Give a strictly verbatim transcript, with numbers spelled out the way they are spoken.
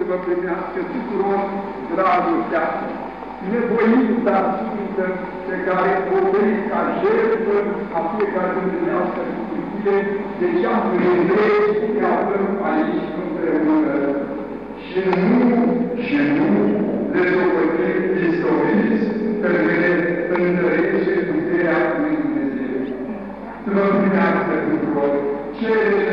vă primească tuturor dragostea, nevoința sfântă pe care o oferiți ca jertfă a fiecare dumneavoastră sfântire, de ceasurile întregi ne aflăm aici împreună. Și nu, și nu le dovădim istoriți, că ne întărește puterea lui Dumnezeu. Să vă primească tuturor cele